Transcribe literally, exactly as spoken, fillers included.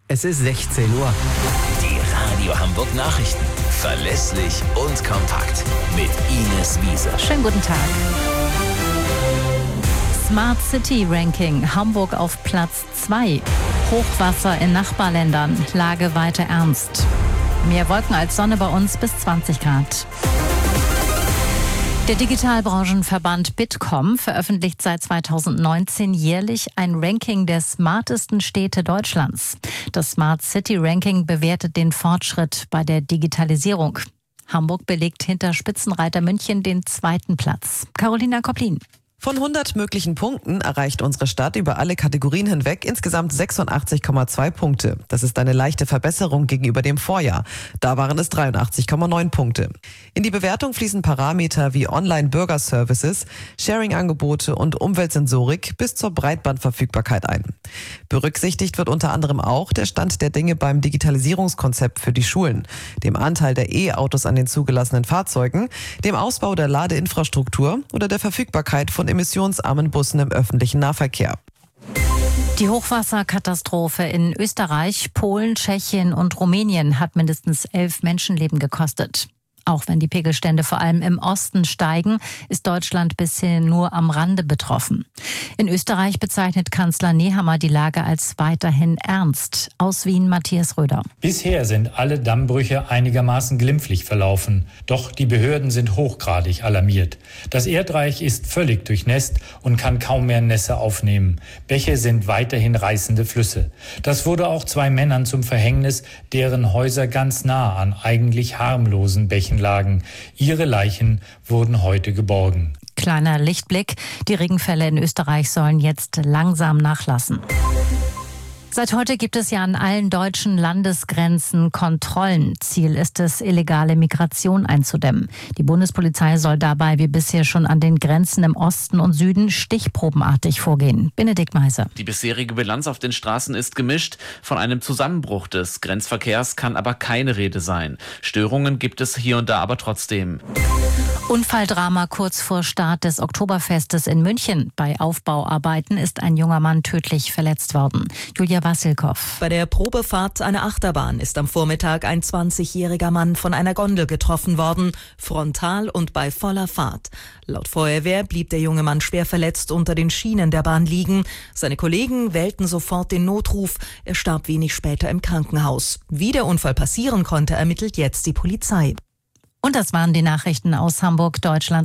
Es ist sechzehn Uhr. Die Radio Hamburg Nachrichten. Verlässlich und kompakt. Mit Ines Wiese. Schönen guten Tag. Smart City Ranking. Hamburg auf Platz zwei. Hochwasser in Nachbarländern. Lage weiter ernst. Mehr Wolken als Sonne bei uns bis zwanzig Grad. Der Digitalbranchenverband Bitkom veröffentlicht seit zweitausendneunzehn jährlich ein Ranking der smartesten Städte Deutschlands. Das Smart City Ranking bewertet den Fortschritt bei der Digitalisierung. Hamburg belegt hinter Spitzenreiter München den zweiten Platz. Carolina Koplin. Von hundert möglichen Punkten erreicht unsere Stadt über alle Kategorien hinweg insgesamt sechsundachtzig Komma zwei Punkte. Das ist eine leichte Verbesserung gegenüber dem Vorjahr. Da waren es dreiundachtzig Komma neun Punkte. In die Bewertung fließen Parameter wie Online-Bürgerservices, Sharing-Angebote und Umweltsensorik bis zur Breitbandverfügbarkeit ein. Berücksichtigt wird unter anderem auch der Stand der Dinge beim Digitalisierungskonzept für die Schulen, dem Anteil der E-Autos an den zugelassenen Fahrzeugen, dem Ausbau der Ladeinfrastruktur oder der Verfügbarkeit von emissionsarmen Bussen im öffentlichen Nahverkehr. Die Hochwasserkatastrophe in Österreich, Polen, Tschechien und Rumänien hat mindestens elf Menschenleben gekostet. Auch wenn die Pegelstände vor allem im Osten steigen, ist Deutschland bisher nur am Rande betroffen. In Österreich bezeichnet Kanzler Nehammer die Lage als weiterhin ernst. Aus Wien Matthias Röder. Bisher sind alle Dammbrüche einigermaßen glimpflich verlaufen. Doch die Behörden sind hochgradig alarmiert. Das Erdreich ist völlig durchnässt und kann kaum mehr Nässe aufnehmen. Bäche sind weiterhin reißende Flüsse. Das wurde auch zwei Männern zum Verhängnis, deren Häuser ganz nah an eigentlich harmlosen Bächen lagen. Ihre Leichen wurden heute geborgen. Kleiner Lichtblick. Die Regenfälle in Österreich sollen jetzt langsam nachlassen. Seit heute gibt es ja an allen deutschen Landesgrenzen Kontrollen. Ziel ist es, illegale Migration einzudämmen. Die Bundespolizei soll dabei wie bisher schon an den Grenzen im Osten und Süden stichprobenartig vorgehen. Benedikt Meiser. Die bisherige Bilanz auf den Straßen ist gemischt. Von einem Zusammenbruch des Grenzverkehrs kann aber keine Rede sein. Störungen gibt es hier und da aber trotzdem. Unfalldrama kurz vor Start des Oktoberfestes in München. Bei Aufbauarbeiten ist ein junger Mann tödlich verletzt worden. Julia Wassilkow. Bei der Probefahrt einer Achterbahn ist am Vormittag ein zwanzigjähriger Mann von einer Gondel getroffen worden, frontal und bei voller Fahrt. Laut Feuerwehr blieb der junge Mann schwer verletzt unter den Schienen der Bahn liegen. Seine Kollegen wählten sofort den Notruf. Er starb wenig später im Krankenhaus. Wie der Unfall passieren konnte, ermittelt jetzt die Polizei. Und das waren die Nachrichten aus Hamburg, Deutschland